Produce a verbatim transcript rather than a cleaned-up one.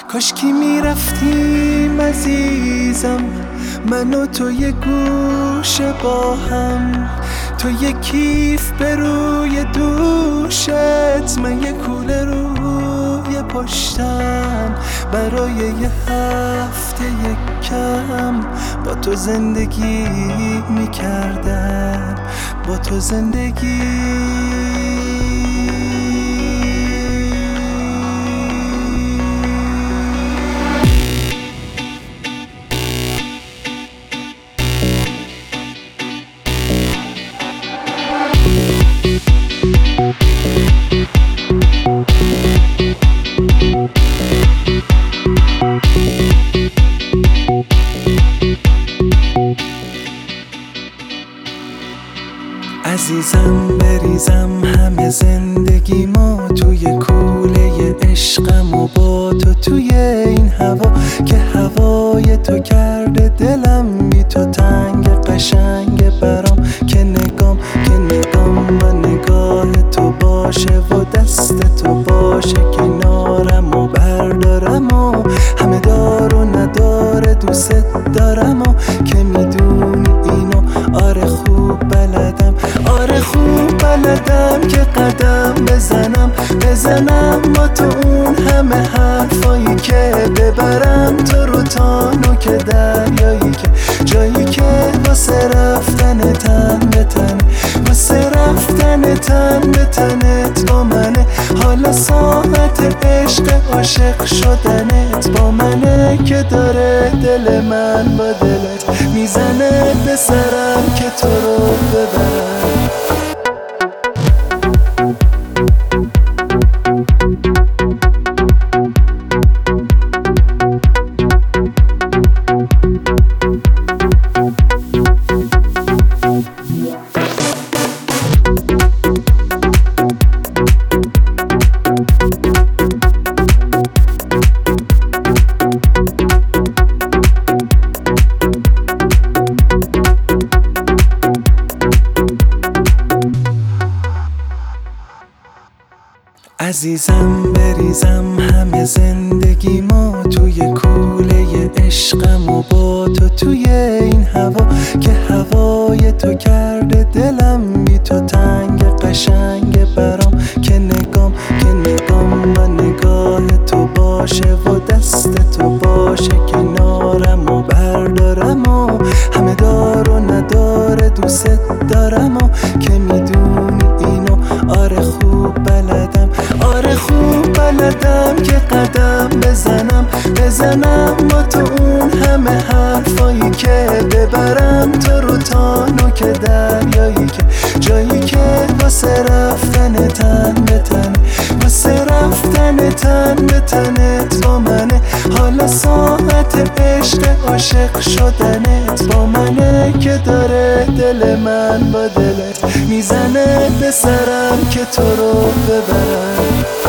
کاشکی میرفتیم عزیزم، من و تو یه گوشه با هم، تو یه کیف به روی دوشت، من یه کوله روی پشتم، برای یه هفته یک کم با تو زندگی میکردم، با تو زندگی. عزیزم بریزم همه زندگی ما توی کوله عشقم و با تو توی این هوا، که هوای تو کرده دلم بی تو تنگ، قشنگ برام که نگام که نگام و نگاه تو باشه و دست تو باشه کنارم و بردارم و همه دار و نداره دوست دارم و که میدونی اینو آره خوب بلدم، آره خوب بلدم که قدم بزنم بزنم با تو اون همه حرفایی که ببرم تو رو تا نوک دریایی، که جایی که واسه رفتن تن به تن، واسه رفتن تن به تنت با منه، حالا ساعت عشق عاشق شدنت با منه، که داره دل من با دلت میزنه به سرم که تو رو ببرم. عزیزم بریزم همه زندگی ما توی کوله عشقم و با تو توی این هوا، که هوای تو کرده دلم بی تو تنگ، قشنگ برام که نگام که نگام و نگاه تو باشه و دست تو باشه کنارم و بردارم و همه دار و نداره دوست دارم و که میدونی اینو آره خوب بلدم، آره خوب بلدم که قدم بزنم بزنم با تو اون همه حرفایی که ببرم تو رو تا نوک دریایی، که جایی که واسه رفتن تن به تن، واسه رفتن تن به تنت با منه، حالا ساعت عشق عاشق شدنت با منه، که داره دل من با دلت میزنه به سرم که تو رو ببرم.